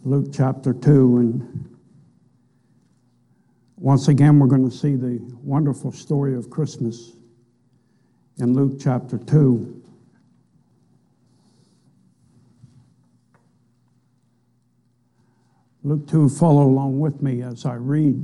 Luke chapter 2, and once again we're going to see the wonderful story of Christmas in Luke chapter 2. Luke 2, follow along with me as I read.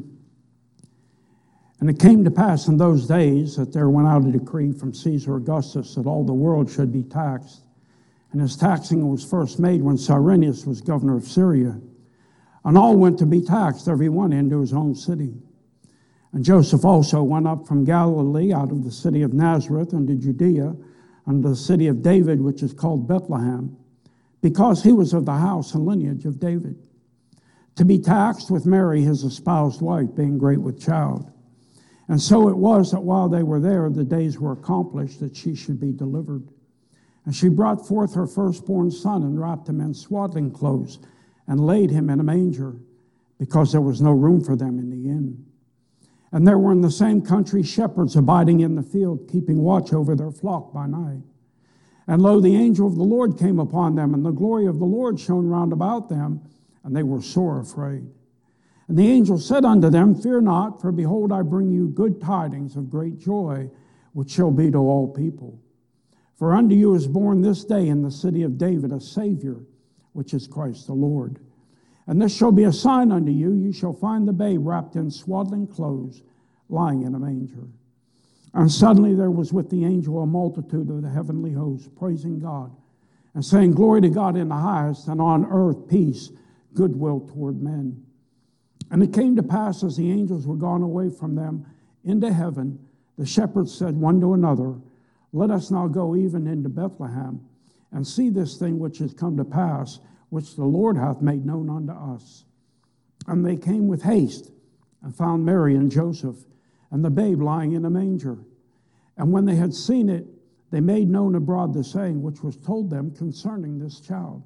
And it came to pass in those days that there went out a decree from Caesar Augustus that all the world should be taxed. And his taxing was first made when Cyrenius was governor of Syria. And all went to be taxed, every one into his own city. And Joseph also went up from Galilee out of the city of Nazareth unto Judea, unto the city of David, which is called Bethlehem, because he was of the house and lineage of David, to be taxed with Mary, his espoused wife, being great with child. And so it was that while they were there, the days were accomplished that she should be delivered. And she brought forth her firstborn son and wrapped him in swaddling clothes and laid him in a manger, because there was no room for them in the inn. And there were in the same country shepherds abiding in the field, keeping watch over their flock by night. And lo, the angel of the Lord came upon them, and the glory of the Lord shone round about them, and they were sore afraid. And the angel said unto them, Fear not, for behold, I bring you good tidings of great joy, which shall be to all people. For unto you is born this day in the city of David a Savior, which is Christ the Lord. And this shall be a sign unto you, you shall find the babe wrapped in swaddling clothes, lying in a manger. And suddenly there was with the angel a multitude of the heavenly host, praising God, and saying, Glory to God in the highest, and on earth peace, goodwill toward men. And it came to pass, as the angels were gone away from them into heaven, the shepherds said one to another, Let us now go even into Bethlehem, and see this thing which is come to pass, which the Lord hath made known unto us. And they came with haste, and found Mary and Joseph, and the babe lying in a manger. And when they had seen it, they made known abroad the saying which was told them concerning this child.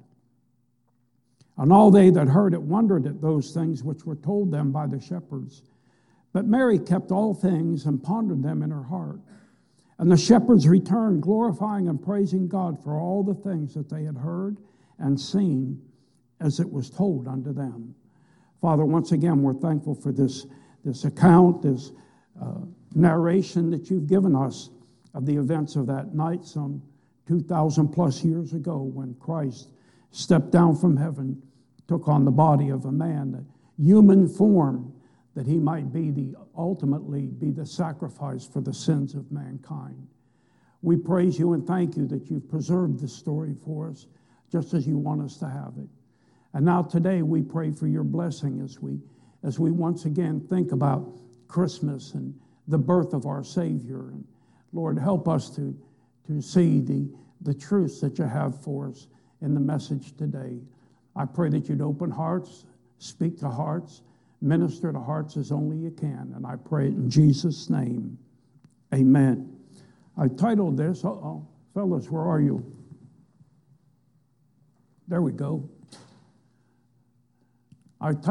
And all they that heard it wondered at those things which were told them by the shepherds. But Mary kept all things and pondered them in her heart. And the shepherds returned, glorifying and praising God for all the things that they had heard and seen as it was told unto them. Father, once again, we're thankful for this account, this narration that you've given us of the events of that night some 2,000 plus years ago when Christ stepped down from heaven, took on the body of a man, the human form, that he might ultimately be the sacrifice for the sins of mankind. We praise you and thank you that you've preserved this story for us, just as you want us to have it. And now today we pray for your blessing as we once again think about Christmas and the birth of our Savior. And Lord, help us to see the truths that you have for us in the message today. I pray that you'd open hearts, speak to hearts, minister to hearts as only you can. And I pray it in Jesus' name. Amen. I titled this, fellas, where are you? There we go. I think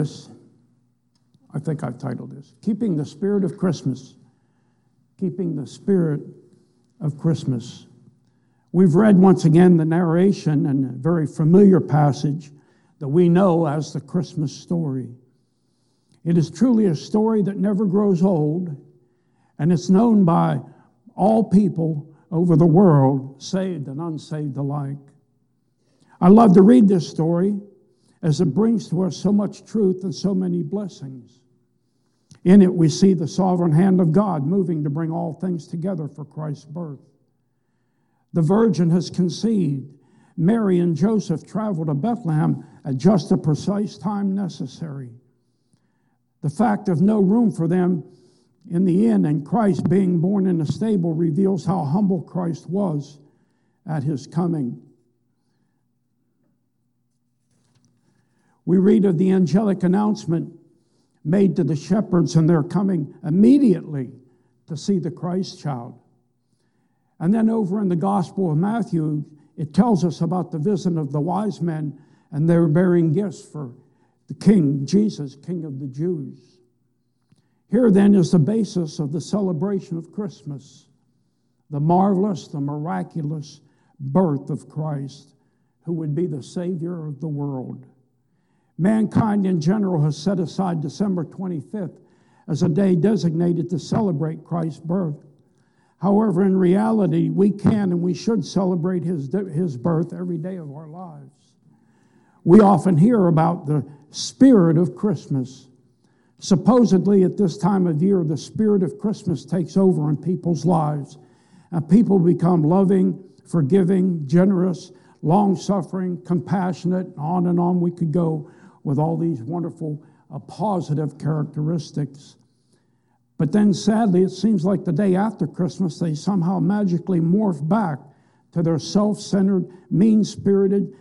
I've titled this, Keeping the Spirit of Christmas. Keeping the Spirit of Christmas. We've read once again the narration and a very familiar passage that we know as the Christmas story. It is truly a story that never grows old, and it's known by all people over the world, saved and unsaved alike. I love to read this story as it brings to us so much truth and so many blessings. In it, we see the sovereign hand of God moving to bring all things together for Christ's birth. The virgin has conceived. Mary and Joseph travel to Bethlehem at just the precise time necessary. The fact of no room for them in the inn and Christ being born in a stable reveals how humble Christ was at his coming. We read of the angelic announcement made to the shepherds and their coming immediately to see the Christ child. And then over in the Gospel of Matthew, it tells us about the visit of the wise men and their bearing gifts for the King, Jesus, King of the Jews. Here then is the basis of the celebration of Christmas, the marvelous, the miraculous birth of Christ, who would be the Savior of the world. Mankind in general has set aside December 25th as a day designated to celebrate Christ's birth. However, in reality, we can and we should celebrate his birth every day of our lives. We often hear about the spirit of Christmas. Supposedly, at this time of year, the spirit of Christmas takes over in people's lives, and people become loving, forgiving, generous, long-suffering, compassionate, on and on we could go with all these wonderful positive characteristics. But then sadly, it seems like the day after Christmas, they somehow magically morph back to their self-centered, mean-spirited,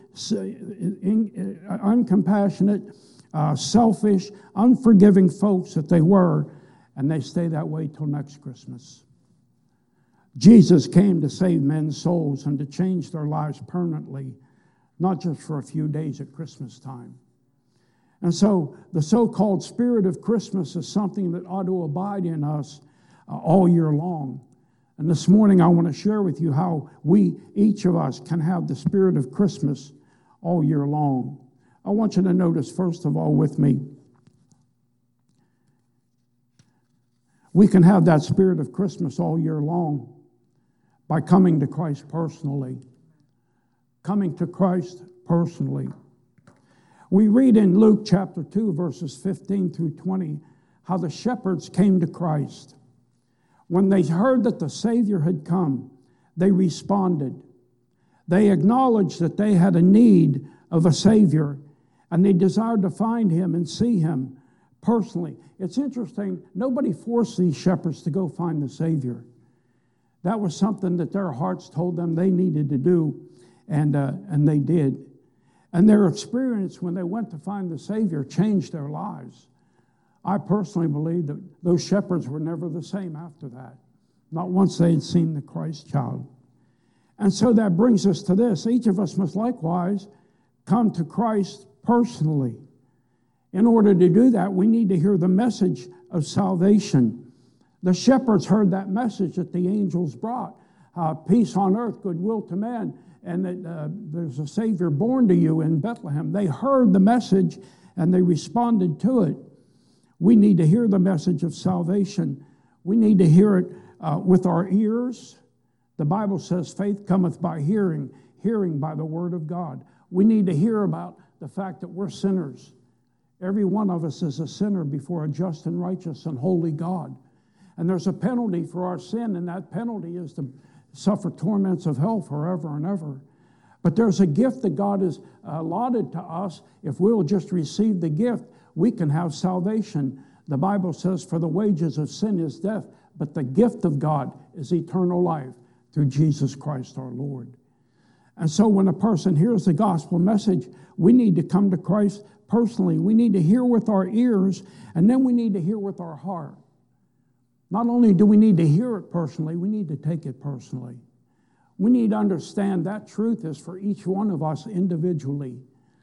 uncompassionate, selfish, unforgiving folks that they were, and they stay that way till next Christmas. Jesus came to save men's souls and to change their lives permanently, not just for a few days at Christmas time. And so the so-called spirit of Christmas is something that ought to abide in us all year long. And this morning I want to share with you how we, each of us, can have the spirit of Christmas all year long. I want you to notice, first of all, with me, we can have that spirit of Christmas all year long by coming to Christ personally. Coming to Christ personally. We read in Luke chapter 2, verses 15 through 20, how the shepherds came to Christ. When they heard that the Savior had come, they responded. They acknowledged that they had a need of a Savior, and they desired to find him and see him personally. It's interesting, nobody forced these shepherds to go find the Savior. That was something that their hearts told them they needed to do, and they did. And their experience when they went to find the Savior changed their lives. I personally believe that those shepherds were never the same after that, not once they had seen the Christ child. And so that brings us to this. Each of us must likewise come to Christ personally. In order to do that, we need to hear the message of salvation. The shepherds heard that message that the angels brought, peace on earth, goodwill to men, and that there's a Savior born to you in Bethlehem. They heard the message and they responded to it. We need to hear the message of salvation. We need to hear it with our ears. The Bible says faith cometh by hearing, hearing by the word of God. We need to hear about the fact that we're sinners. Every one of us is a sinner before a just and righteous and holy God. And there's a penalty for our sin, and that penalty is to suffer torments of hell forever and ever. But there's a gift that God has allotted to us. If we'll just receive the gift, we can have salvation. The Bible says, for the wages of sin is death, but the gift of God is eternal life through Jesus Christ our Lord. And so when a person hears the gospel message, we need to come to Christ personally. We need to hear with our ears, and then we need to hear with our heart. Not only do we need to hear it personally, we need to take it personally. We need to understand that truth is for each one of us individually.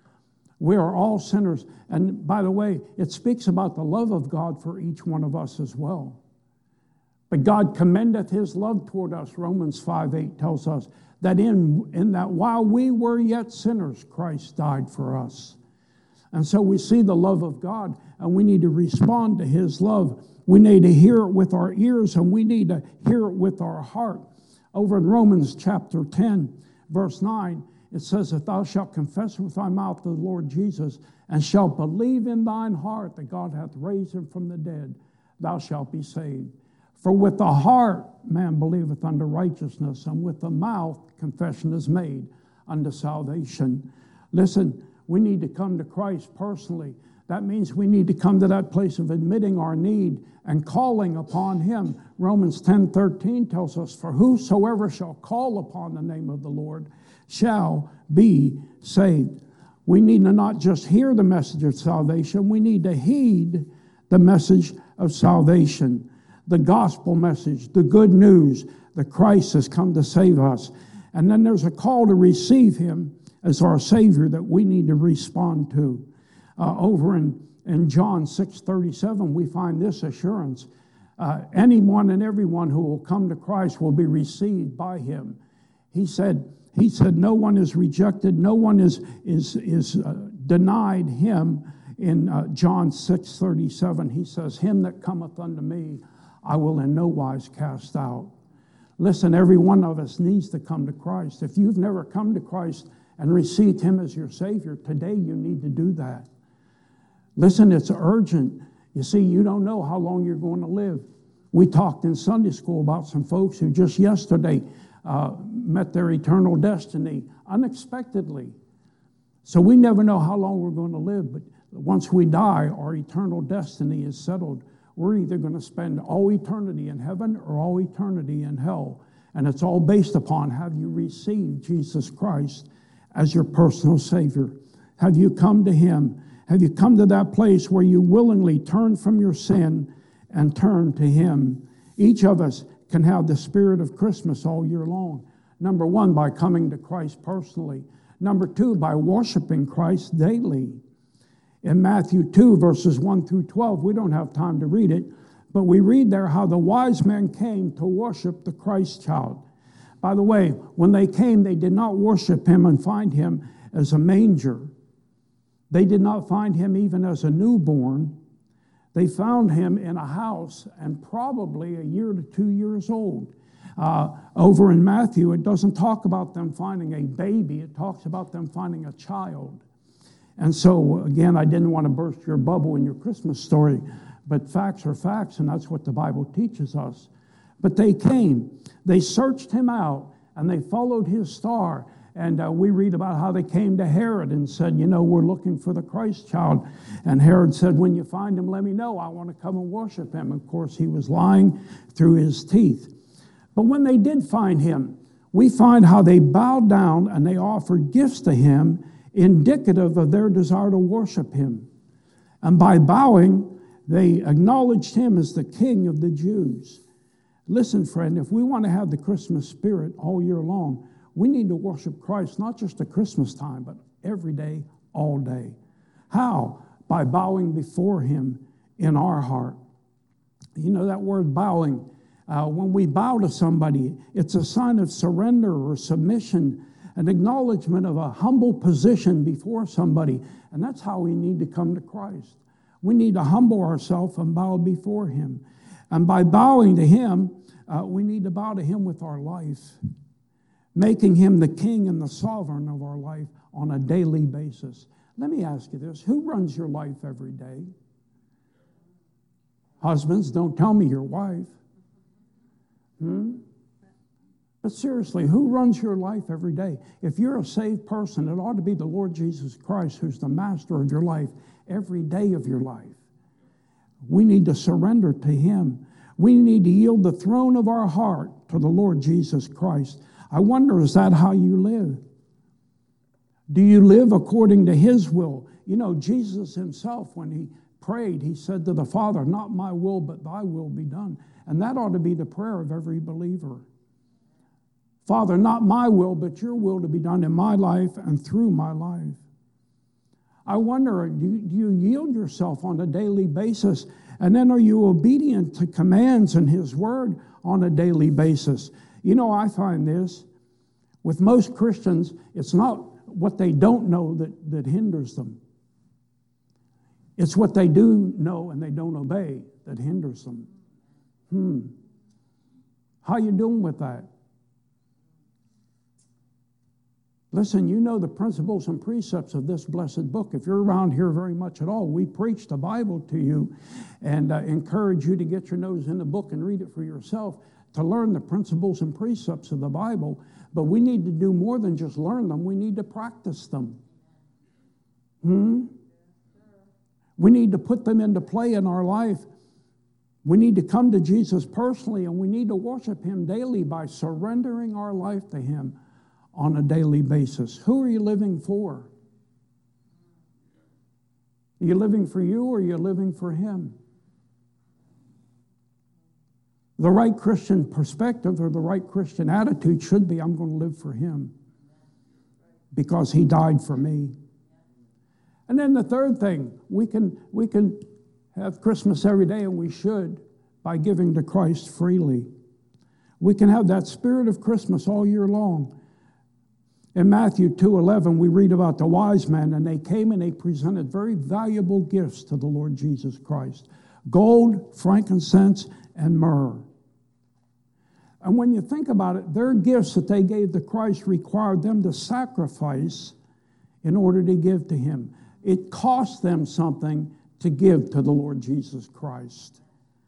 We are all sinners. And by the way, it speaks about the love of God for each one of us as well. But God commendeth his love toward us, Romans 5:8 tells us, that in that while we were yet sinners, Christ died for us. And so we see the love of God, and we need to respond to his love. We need to hear it with our ears, and we need to hear it with our heart. Over in Romans chapter 10, verse 9, it says, if thou shalt confess with thy mouth the Lord Jesus, and shalt believe in thine heart that God hath raised him from the dead, thou shalt be saved. For with the heart man believeth unto righteousness, and with the mouth confession is made unto salvation. Listen, we need to come to Christ personally. That means we need to come to that place of admitting our need and calling upon him. Romans 10:13 tells us, for whosoever shall call upon the name of the Lord shall be saved. We need to not just hear the message of salvation, we need to heed the message of salvation. The gospel message, the good news that Christ has come to save us. And then there's a call to receive him as our Savior that we need to respond to. Over in John 6:37, we find this assurance. Anyone and everyone who will come to Christ will be received by him. He said, no one is rejected, no one is denied him in John 6:37. He says, him that cometh unto me, I will in no wise cast out. Listen, every one of us needs to come to Christ. If you've never come to Christ and received him as your Savior, today you need to do that. Listen, it's urgent. You see, you don't know how long you're going to live. We talked in Sunday school about some folks who just yesterday met their eternal destiny unexpectedly. So we never know how long we're going to live, but once we die, our eternal destiny is settled. We're either going to spend all eternity in heaven or all eternity in hell. And it's all based upon, have you received Jesus Christ as your personal Savior? Have you come to him? Have you come to that place where you willingly turn from your sin and turn to him? Each of us can have the spirit of Christmas all year long. Number one, by coming to Christ personally. Number two, by worshiping Christ daily. In Matthew 2, verses 1 through 12, we don't have time to read it, but we read there how the wise men came to worship the Christ child. By the way, when they came, they did not worship him and find him as a manger. They did not find him even as a newborn. They found him in a house and probably a year to 2 years old. Over in Matthew, it doesn't talk about them finding a baby. It talks about them finding a child. And so, again, I didn't want to burst your bubble in your Christmas story, but facts are facts, and that's what the Bible teaches us. But they came. They searched him out, and they followed his star. And we read about how they came to Herod and said, you know, we're looking for the Christ child. And Herod said, when you find him, let me know. I want to come and worship him. Of course, he was lying through his teeth. But when they did find him, we find how they bowed down and they offered gifts to him, indicative of their desire to worship him. And by bowing, they acknowledged him as the King of the Jews. Listen, friend, if we want to have the Christmas spirit all year long, we need to worship Christ, not just at Christmas time, but every day, all day. How? By bowing before him in our heart. You know that word bowing, when we bow to somebody, it's a sign of surrender or submission, an acknowledgement of a humble position before somebody. And that's how we need to come to Christ. We need to humble ourselves and bow before him. And by bowing to him, we need to bow to him with our life, making him the king and the sovereign of our life on a daily basis. Let me ask you this. Who runs your life every day? Husbands, don't tell me your wife. But seriously, who runs your life every day? If you're a saved person, it ought to be the Lord Jesus Christ who's the master of your life every day of your life. We need to surrender to him. We need to yield the throne of our heart to the Lord Jesus Christ. I wonder, is that how you live? Do you live according to his will? You know, Jesus himself, when he prayed, he said to the Father, not my will, but thy will be done. And that ought to be the prayer of every believer. Father, not my will, but your will to be done in my life and through my life. I wonder, do you yield yourself on a daily basis? And then are you obedient to commands in his word on a daily basis? You know, I find this, with most Christians, it's not what they don't know that hinders them. It's what they do know and they don't obey that hinders them. How you doing with that? Listen, you know the principles and precepts of this blessed book. If you're around here very much at all, we preach the Bible to you and encourage you to get your nose in the book and read it for yourself to learn the principles and precepts of the Bible. But we need to do more than just learn them. We need to practice them. We need to put them into play in our life. We need to come to Jesus personally, and we need to worship him daily by surrendering our life to him on a daily basis. Who are you living for? Are you living for you or are you living for him? The right Christian perspective or the right Christian attitude should be, I'm going to live for him because he died for me. And then the third thing, we can have Christmas every day, and we should, by giving to Christ freely. We can have that spirit of Christmas all year long. In Matthew 2:11, we read about the wise men, and they came and they presented very valuable gifts to the Lord Jesus Christ: gold, frankincense, and myrrh. And when you think about it, their gifts that they gave to Christ required them to sacrifice in order to give to him. It cost them something to give to the Lord Jesus Christ.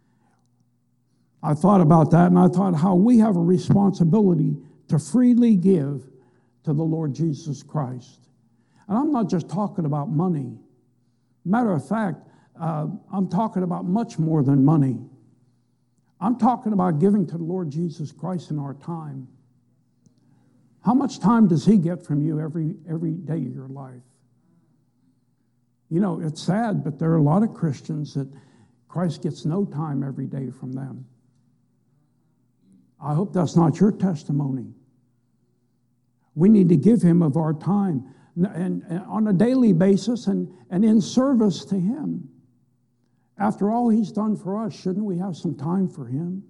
I thought about that, and I thought how we have a responsibility to freely give to the Lord Jesus Christ. And I'm not just talking about money. Matter of fact, I'm talking about much more than money. I'm talking about giving to the Lord Jesus Christ in our time. How much time does he get from you every day of your life? You know, it's sad, but there are a lot of Christians that Christ gets no time every day from them. I hope that's not your testimony. We need to give him of our time and on a daily basis and in service to him. After all he's done for us, shouldn't we have some time for him?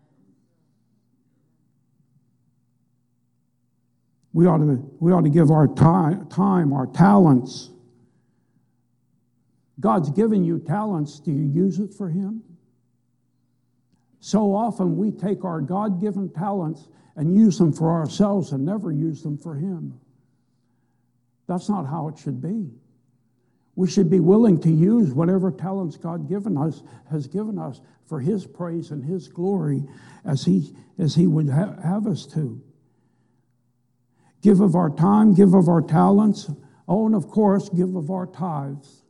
We ought to give our time, our talents. God's given you talents. Do you use it for him? So often we take our God-given talents and use them for ourselves and never use them for him. That's not how it should be. We should be willing to use whatever talents God has given us for his praise and his glory as he would have us to. Give of our time, give of our talents, and of course, give of our tithes.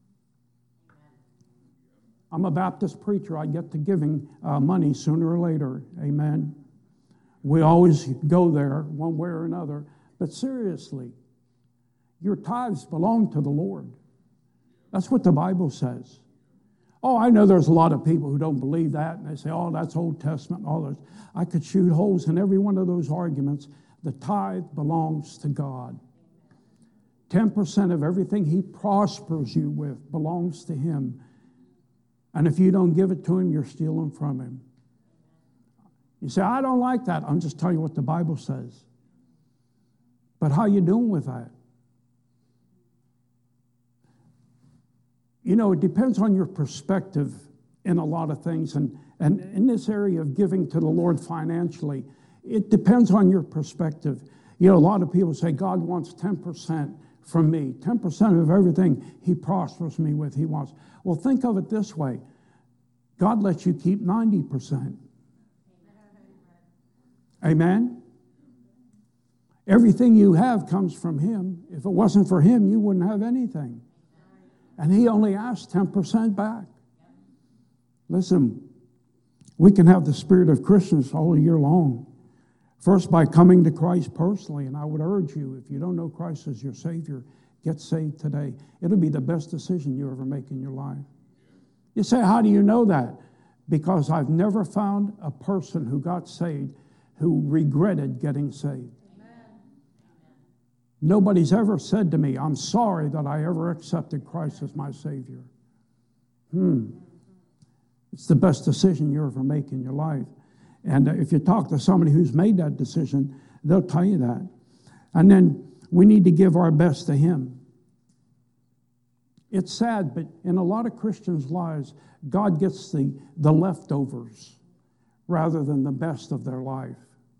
I'm a Baptist preacher. I get to giving money sooner or later. Amen. We always go there one way or another. But seriously, your tithes belong to the Lord. That's what the Bible says. Oh, I know there's a lot of people who don't believe that, and they say, oh, that's Old Testament, all those. I could shoot holes in every one of those arguments. The tithe belongs to God. 10% of everything he prospers you with belongs to him. And if you don't give it to him, you're stealing from him. You say, I don't like that. I'm just telling you what the Bible says. But how you doing with that? You know, it depends on your perspective in a lot of things. And in this area of giving to the Lord financially, it depends on your perspective. You know, a lot of people say, God wants 10% from me. 10% of everything he prospers me with, he wants. Well, think of it this way. God lets you keep 90%. Amen? Everything you have comes from him. If it wasn't for him, you wouldn't have anything. And he only asks 10% back. Listen, we can have the spirit of Christmas all year long. First, by coming to Christ personally, and I would urge you, if you don't know Christ as your Savior, get saved today. It'll be the best decision you ever make in your life. You say, how do you know that? Because I've never found a person who got saved who regretted getting saved. Nobody's ever said to me, I'm sorry that I ever accepted Christ as my Savior. It's the best decision you ever make in your life. And if you talk to somebody who's made that decision, they'll tell you that. And then we need to give our best to him. It's sad, but in a lot of Christians' lives, God gets the leftovers rather than the best of their life.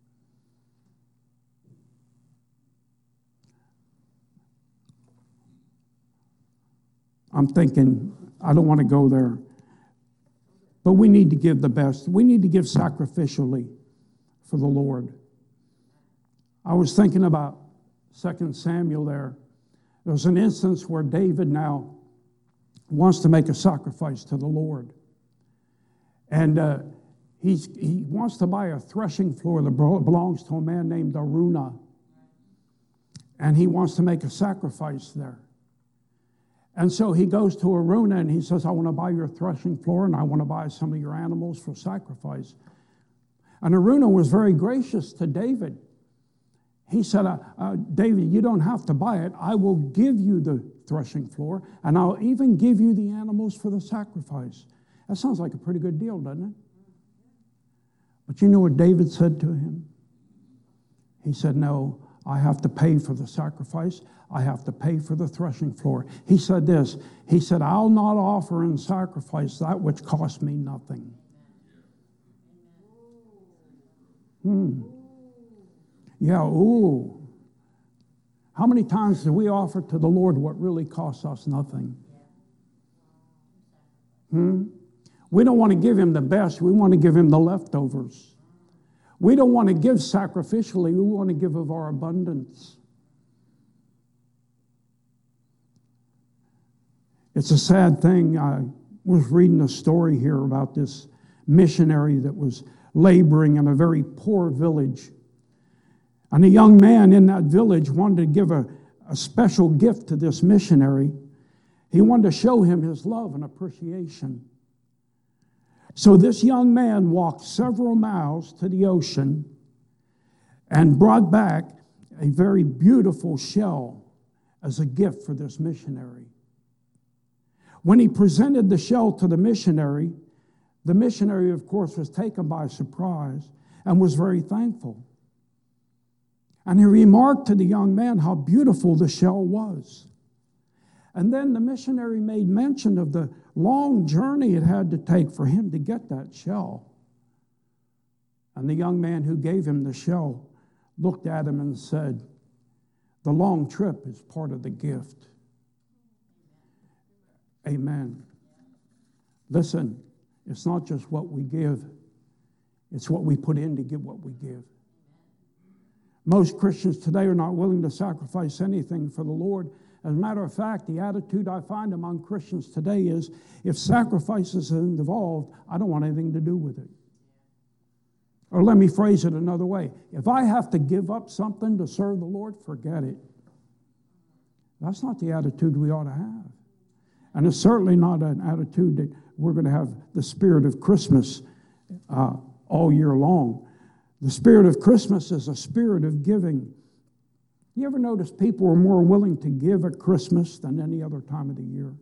I'm thinking, I don't want to go there. But we need to give the best. We need to give sacrificially for the Lord. I was thinking about 2 Samuel there. There's an instance where David now wants to make a sacrifice to the Lord. And he wants to buy a threshing floor that belongs to a man named Araunah. And he wants to make a sacrifice there. And so he goes to Araunah and he says, I want to buy your threshing floor and I want to buy some of your animals for sacrifice. And Araunah was very gracious to David. He said, David, you don't have to buy it. I will give you the threshing floor and I'll even give you the animals for the sacrifice. That sounds like a pretty good deal, doesn't it? But you know what David said to him? He said, no, I have to pay for the sacrifice. I have to pay for the threshing floor. He said this. He said, I'll not offer in sacrifice that which costs me nothing. Yeah, ooh. How many times do we offer to the Lord what really costs us nothing? We don't want to give him the best. We want to give him the leftovers. We don't want to give sacrificially. We want to give of our abundance. It's a sad thing. I was reading a story here about this missionary that was laboring in a very poor village. And a young man in that village wanted to give a special gift to this missionary. He wanted to show him his love and appreciation. So this young man walked several miles to the ocean and brought back a very beautiful shell as a gift for this missionary. When he presented the shell to the missionary, of course, was taken by surprise and was very thankful. And he remarked to the young man how beautiful the shell was. And then the missionary made mention of the long journey it had to take for him to get that shell. And the young man who gave him the shell looked at him and said, the long trip is part of the gift. Amen. Listen, it's not just what we give, it's what we put in to get what we give. Most Christians today are not willing to sacrifice anything for the Lord. As a matter of fact, the attitude I find among Christians today is, if sacrifice is involved, I don't want anything to do with it. Or let me phrase it another way. If I have to give up something to serve the Lord, forget it. That's not the attitude we ought to have. And it's certainly not an attitude that we're going to have the spirit of Christmas all year long. The spirit of Christmas is a spirit of giving. You ever notice people are more willing to give at Christmas than any other time of the year?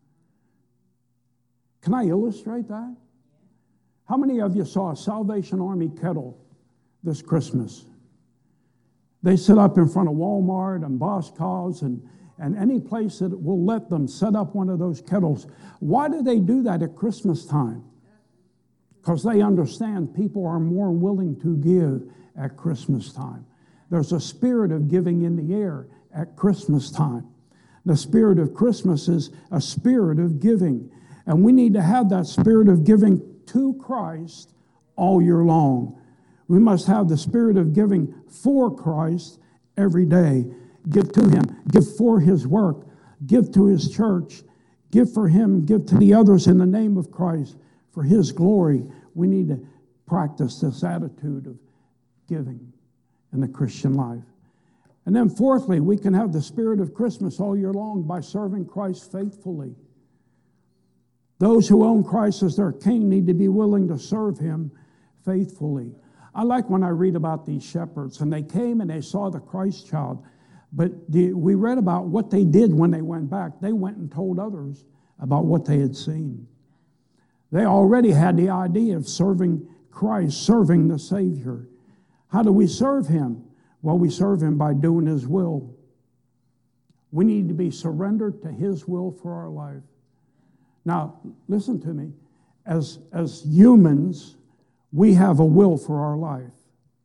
Can I illustrate that? How many of you saw a Salvation Army kettle this Christmas? They sit up in front of Walmart and Boscov's and any place that will let them set up one of those kettles. Why do they do that at Christmas time? Because they understand people are more willing to give at Christmas time. There's a spirit of giving in the air at Christmas time. The spirit of Christmas is a spirit of giving. And we need to have that spirit of giving to Christ all year long. We must have the spirit of giving for Christ every day. Give to him. Give for his work. Give to his church. Give for him. Give to the others in the name of Christ for his glory. We need to practice this attitude of giving in the Christian life. And then fourthly, we can have the spirit of Christmas all year long by serving Christ faithfully. Those who own Christ as their king need to be willing to serve him faithfully. I like when I read about these shepherds, and they came and they saw the Christ child. But we read about what they did when they went back. They went and told others about what they had seen. They already had the idea of serving Christ, serving the Savior. How do we serve him? Well, we serve him by doing his will. We need to be surrendered to his will for our life. Now, listen to me. As humans, we have a will for our life.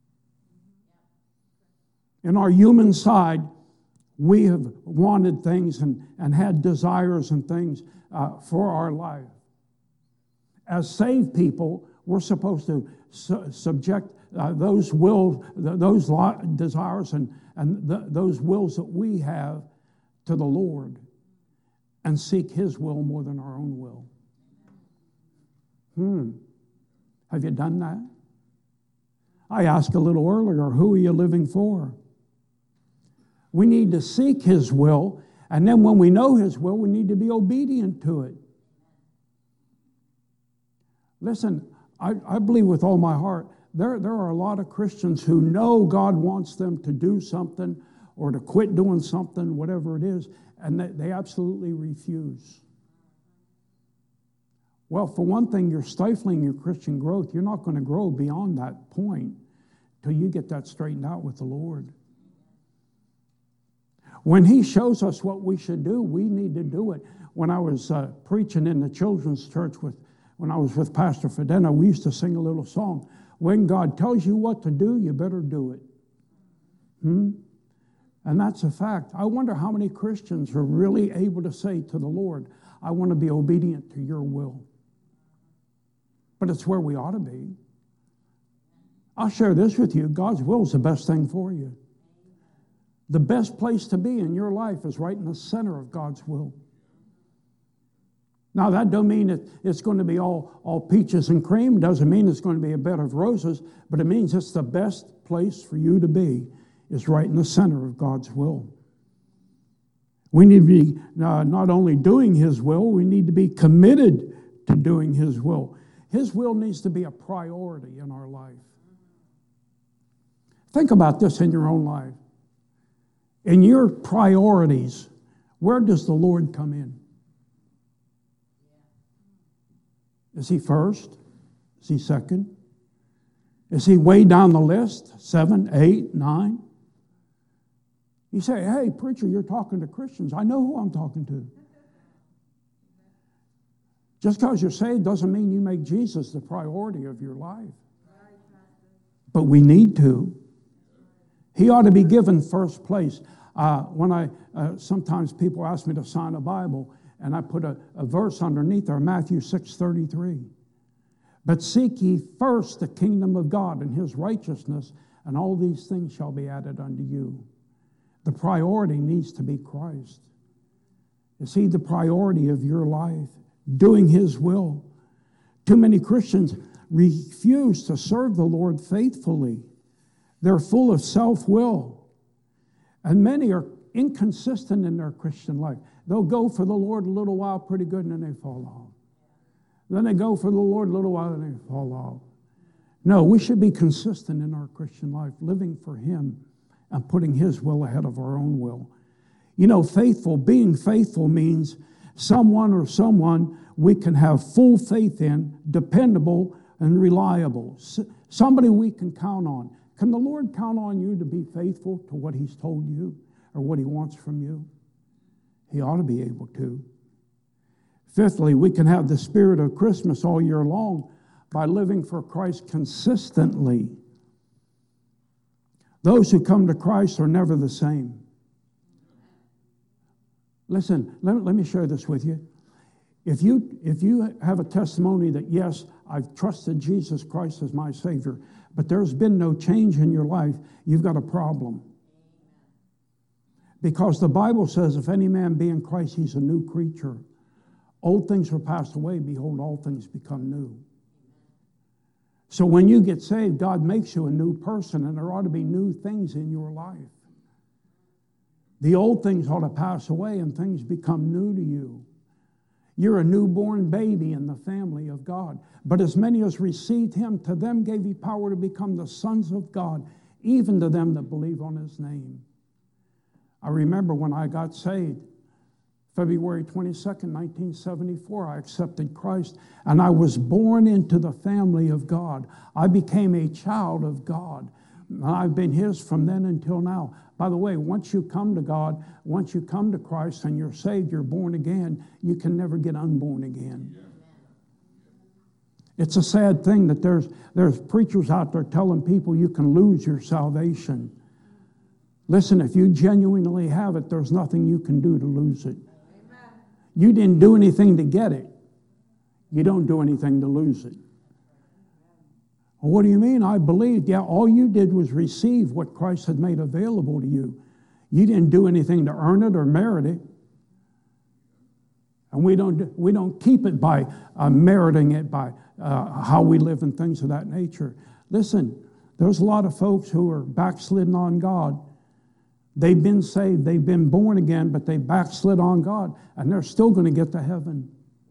In our human side, we have wanted things and had desires and things for our life. As saved people, we're supposed to subject those wills, those desires and those wills that we have to the Lord and seek his will more than our own will. Have you done that? I asked a little earlier, who are you living for? We need to seek his will, and then when we know his will, we need to be obedient to it. Listen, I believe with all my heart, there are a lot of Christians who know God wants them to do something or to quit doing something, whatever it is, and they absolutely refuse. Well, for one thing, you're stifling your Christian growth. You're not going to grow beyond that point till you get that straightened out with the Lord. When he shows us what we should do, we need to do it. When I was preaching in the children's church when I was with Pastor Fedena, we used to sing a little song. When God tells you what to do, you better do it. And that's a fact. I wonder how many Christians are really able to say to the Lord, I want to be obedient to your will. But it's where we ought to be. I'll share this with you. God's will is the best thing for you. The best place to be in your life is right in the center of God's will. Now, that don't mean it's going to be all peaches and cream. Doesn't mean it's going to be a bed of roses. But it means it's the best place for you to be is right in the center of God's will. We need to be not only doing His will, we need to be committed to doing His will. His will needs to be a priority in our life. Think about this in your own life. In your priorities, where does the Lord come in? Is He first? Is He second? Is He way down the list? 7, 8, 9? You say, hey, preacher, you're talking to Christians. I know who I'm talking to. Just because you're saved doesn't mean you make Jesus the priority of your life. But we need to. He ought to be given first place. Sometimes people ask me to sign a Bible, and I put a verse underneath there, Matthew 6:33. But seek ye first the kingdom of God and His righteousness, and all these things shall be added unto you. The priority needs to be Christ. Is He the priority of your life? Doing His will. Too many Christians refuse to serve the Lord faithfully. They're full of self-will. And many are inconsistent in their Christian life. They'll go for the Lord a little while pretty good, and then they fall off. Then they go for the Lord a little while, and they fall off. No, we should be consistent in our Christian life, living for Him and putting His will ahead of our own will. You know, being faithful means someone we can have full faith in, dependable and reliable. Somebody we can count on. Can the Lord count on you to be faithful to what He's told you or what He wants from you? He ought to be able to. Fifthly, we can have the spirit of Christmas all year long by living for Christ consistently. Those who come to Christ are never the same. Listen, let me share this with you. If you have a testimony that, yes, I've trusted Jesus Christ as my Savior, but there's been no change in your life, you've got a problem. Because the Bible says, if any man be in Christ, he's a new creature. Old things are passed away, behold, all things become new. So when you get saved, God makes you a new person, and there ought to be new things in your life. The old things ought to pass away, and things become new to you. You're a newborn baby in the family of God. But as many as received Him, to them gave He power to become the sons of God, even to them that believe on His name. I remember when I got saved, February 22nd, 1974, I accepted Christ, and I was born into the family of God. I became a child of God. And I've been His from then until now. By the way, once you come to God, once you come to Christ and you're saved, you're born again, you can never get unborn again. It's a sad thing that there's preachers out there telling people you can lose your salvation. Listen, if you genuinely have it, there's nothing you can do to lose it. You didn't do anything to get it. You don't do anything to lose it. Well, what do you mean? I believed. Yeah, all you did was receive what Christ had made available to you. You didn't do anything to earn it or merit it. And we don't keep it by meriting it by how we live and things of that nature. Listen, there's a lot of folks who are backslidden on God. They've been saved, they've been born again, but they backslid on God, and they're still going to get to heaven.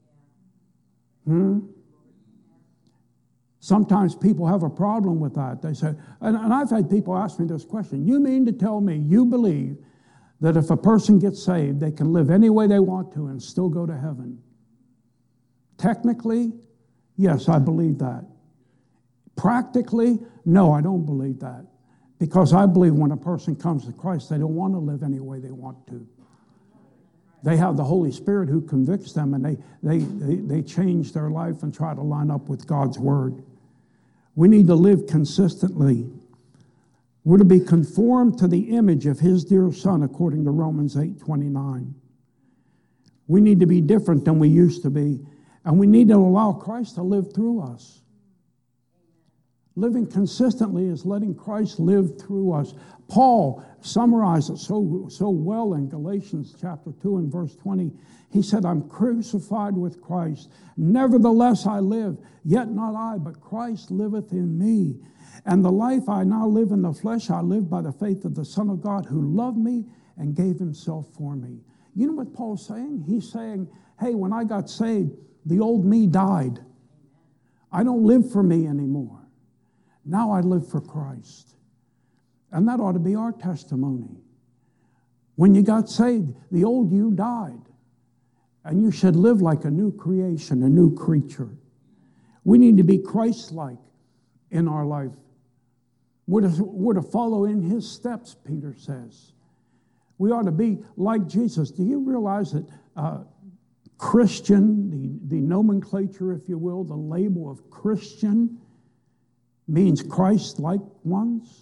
Sometimes people have a problem with that. They say, and I've had people ask me this question, you mean to tell me you believe that if a person gets saved, they can live any way they want to and still go to heaven? Technically, yes, I believe that. Practically, no, I don't believe that. Because I believe when a person comes to Christ, they don't want to live any way they want to. They have the Holy Spirit who convicts them, and they change their life and try to line up with God's Word. We need to live consistently. We're to be conformed to the image of His dear Son, according to Romans 8:29. We need to be different than we used to be, and we need to allow Christ to live through us. Living consistently is letting Christ live through us. Paul summarized it so well in Galatians chapter 2 and verse 20. He said, I'm crucified with Christ. Nevertheless I live, yet not I, but Christ liveth in me. And the life I now live in the flesh, I live by the faith of the Son of God who loved me and gave himself for me. You know what Paul's saying? He's saying, hey, when I got saved, the old me died. I don't live for me anymore. Now I live for Christ. And that ought to be our testimony. When you got saved, the old you died. And you should live like a new creation, a new creature. We need to be Christ-like in our life. We're to follow in his steps, Peter says. We ought to be like Jesus. Do you realize that Christian, the nomenclature, if you will, the label of Christian, means Christ-like ones?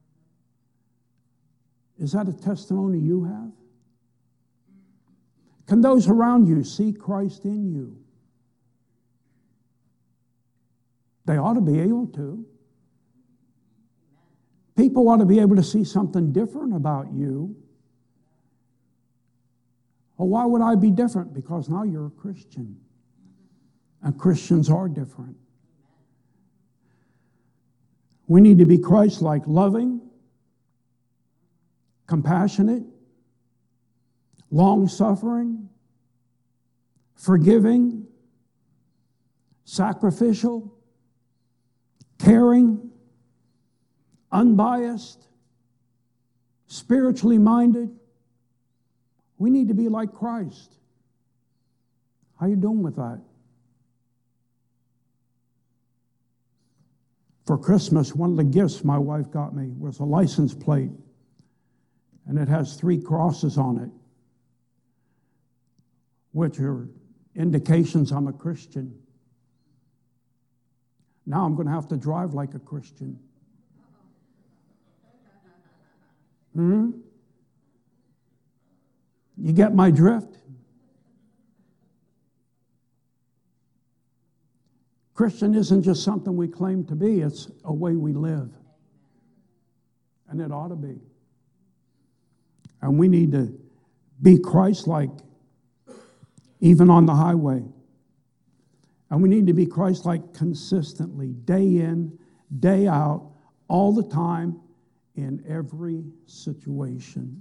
Is that a testimony you have? Can those around you see Christ in you? They ought to be able to. People ought to be able to see something different about you. Well, why would I be different? Because now you're a Christian. And Christians are different. We need to be Christ-like, loving, compassionate, long-suffering, forgiving, sacrificial, caring, unbiased, spiritually minded. We need to be like Christ. How you doing with that? For Christmas, one of the gifts my wife got me was a license plate, and it has 3 crosses on it, which are indications I'm a Christian. Now I'm going to have to drive like a Christian. You get my drift? Christian isn't just something we claim to be, it's a way we live. And it ought to be. And we need to be Christ-like, even on the highway. And we need to be Christ-like consistently, day in, day out, all the time, in every situation.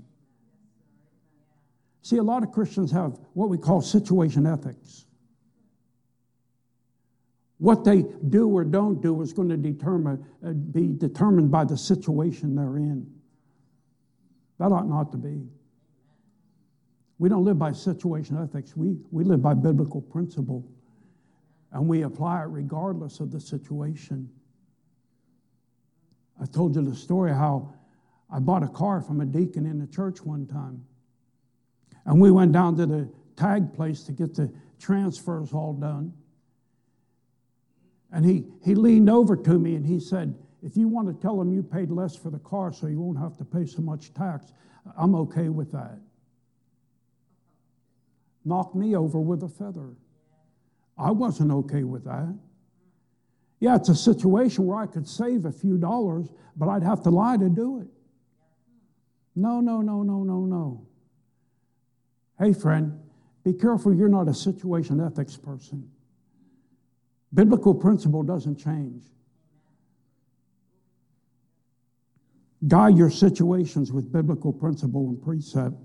See, a lot of Christians have what we call situation ethics. What they do or don't do is going to be determined by the situation they're in. That ought not to be. We don't live by situation ethics. We live by biblical principle. And we apply it regardless of the situation. I told you the story how I bought a car from a deacon in the church one time. And we went down to the tag place to get the transfers all done. And he leaned over to me and he said, if you want to tell them you paid less for the car so you won't have to pay so much tax, I'm okay with that. Knocked me over with a feather. I wasn't okay with that. Yeah, it's a situation where I could save a few dollars, but I'd have to lie to do it. No. Hey, friend, be careful you're not a situation ethics person. Biblical principle doesn't change. Guide your situations with biblical principle and precept.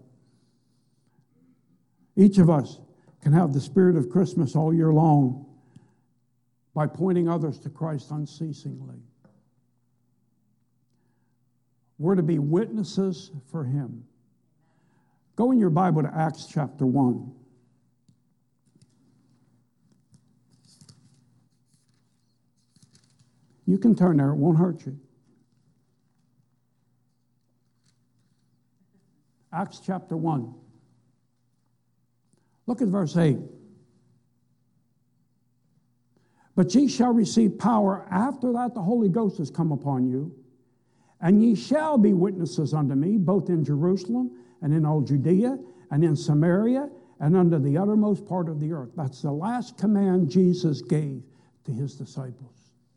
Each of us can have the spirit of Christmas all year long by pointing others to Christ unceasingly. We're to be witnesses for him. Go in your Bible to Acts chapter 1. You can turn there, it won't hurt you. Acts chapter 1. Look at verse 8. But ye shall receive power after that the Holy Ghost has come upon you, and ye shall be witnesses unto me, both in Jerusalem and in all Judea and in Samaria and unto the uttermost part of the earth. That's the last command Jesus gave to his disciples.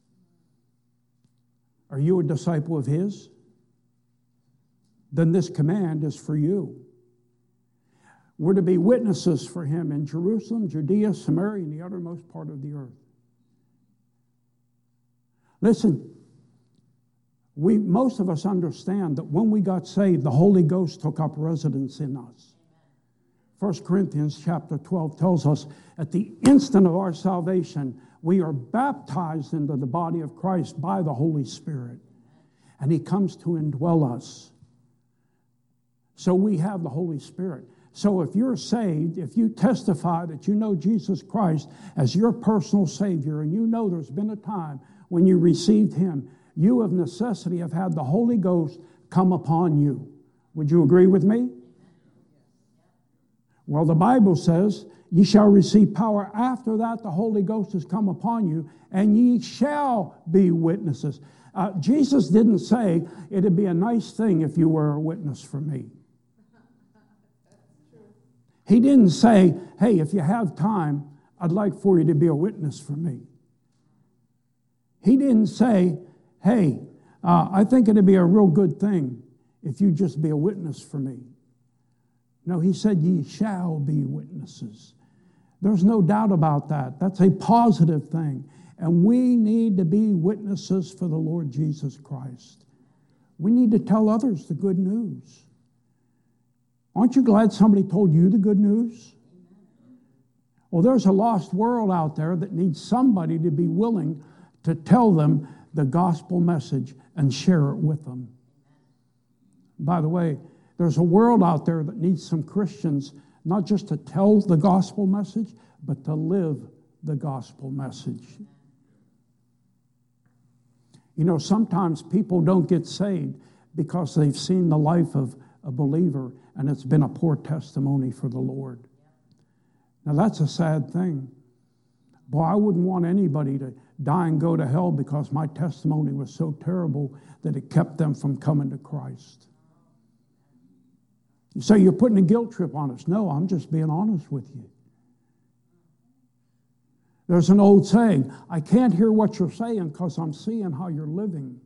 Are you a disciple of his? Then this command is for you. We're to be witnesses for him in Jerusalem, Judea, Samaria, and the uttermost part of the earth. Listen, most of us understand that when we got saved, the Holy Ghost took up residence in us. 1 Corinthians chapter 12 tells us at the instant of our salvation, we are baptized into the body of Christ by the Holy Spirit, and he comes to indwell us. So we have the Holy Spirit. So if you're saved, if you testify that you know Jesus Christ as your personal Savior, and you know there's been a time when you received him, you of necessity have had the Holy Ghost come upon you. Would you agree with me? Well, the Bible says, ye shall receive power after that the Holy Ghost has come upon you, and ye shall be witnesses. Jesus didn't say it'd be a nice thing if you were a witness for me. He didn't say, hey, if you have time, I'd like for you to be a witness for me. He didn't say, hey, I think it'd be a real good thing if you just be a witness for me. No, he said, ye shall be witnesses. There's no doubt about that. That's a positive thing. And we need to be witnesses for the Lord Jesus Christ. We need to tell others the good news. Aren't you glad somebody told you the good news? Well, there's a lost world out there that needs somebody to be willing to tell them the gospel message and share it with them. By the way, there's a world out there that needs some Christians not just to tell the gospel message, but to live the gospel message. You know, sometimes people don't get saved because they've seen the life of a believer and it's been a poor testimony for the Lord. Now, that's a sad thing. Boy, I wouldn't want anybody to die and go to hell because my testimony was so terrible that it kept them from coming to Christ. You say you're putting a guilt trip on us. No, I'm just being honest with you. There's an old saying, I can't hear what you're saying because I'm seeing how you're living.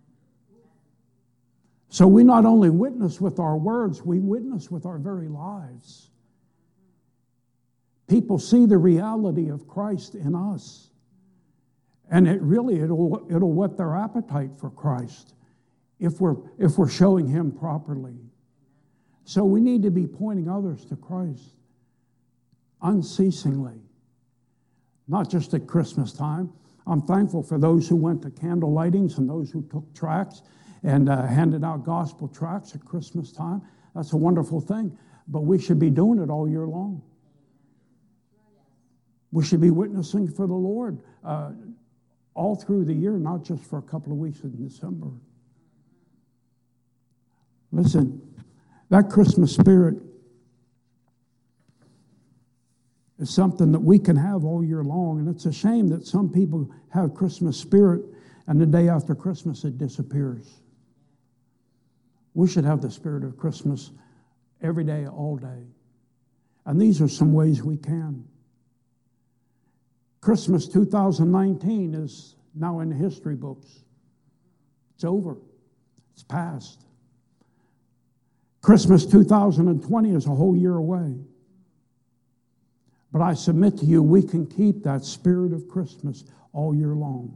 So we not only witness with our words, we witness with our very lives. People see the reality of Christ in us. And it'll whet their appetite for Christ if we're showing him properly. So we need to be pointing others to Christ unceasingly, not just at Christmas time. I'm thankful for those who went to candle lightings and those who took tracts and handed out gospel tracts at Christmas time. That's a wonderful thing, but we should be doing it all year long. We should be witnessing for the Lord all through the year, not just for a couple of weeks in December. Listen, that Christmas spirit is something that we can have all year long, and it's a shame that some people have Christmas spirit and the day after Christmas it disappears. We should have the spirit of Christmas every day, all day. And these are some ways we can. Christmas 2019 is now in the history books. It's over. It's past. Christmas 2020 is a whole year away. But I submit to you, we can keep that spirit of Christmas all year long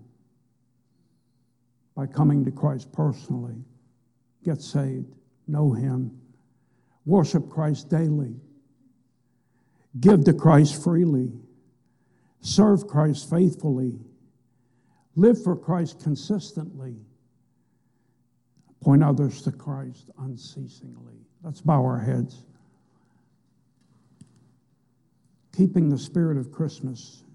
by coming to Christ personally. Get saved, know him, worship Christ daily, give to Christ freely, serve Christ faithfully, live for Christ consistently, point others to Christ unceasingly. Let's bow our heads. Keeping the spirit of Christmas